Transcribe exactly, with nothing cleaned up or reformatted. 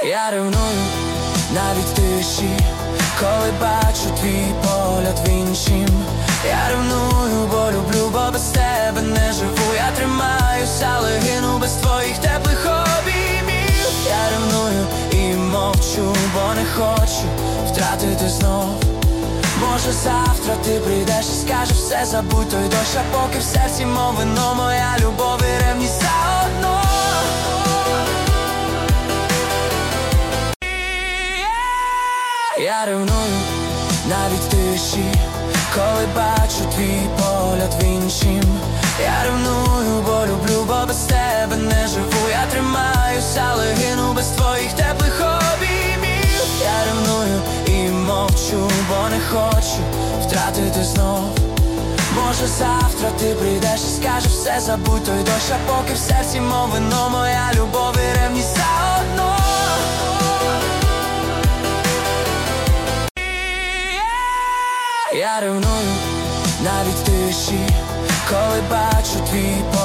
Я ревную навіть в тиші, коли бачу твій погляд в іншім. Я ревную, бо люблю, бо без тебе не живу. Я тримаюся, але гину без твоїх теплих обіймів. Я ревную і мовчу, бо не хочу втратити знов. Може завтра ти прийдеш і скажеш все забудь той дощ, а поки в серці мов вино, моя любов і ревність заодно. Я ревную навіть в тиші, коли бачу твій погляд в іншім. Я ревную, бо люблю, бо без тебе не живу. Я тримаюся, але гину без твоїх теплих обіймів. Я ревную і мовчу, бо не хочу втратити знов. Може завтра ти прийдеш і скажеш все забудь той дощ, а поки в серці мов вино, моя любов і ревність заодно. Я ревную навіть в тиші, коли бачу твій погляд